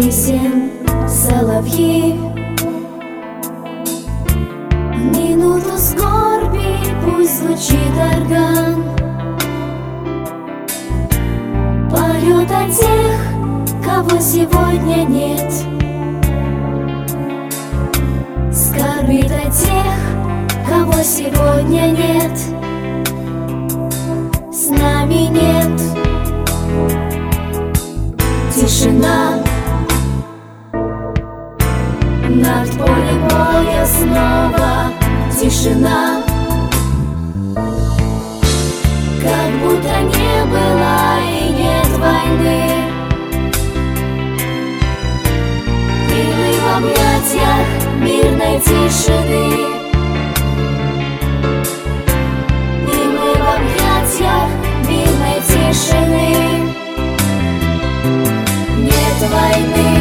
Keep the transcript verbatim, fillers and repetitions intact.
песен соловьи. В минуту скорби пусть звучит орган, поет о тех, кого сегодня нет, скорбит о тех, кого сегодня нет, с нами нет. Тишина над полем боя, снова тишина, как будто не было и нет войны. И мы в объятиях мирной тишины, и мы в объятиях мирной тишины. Нет войны.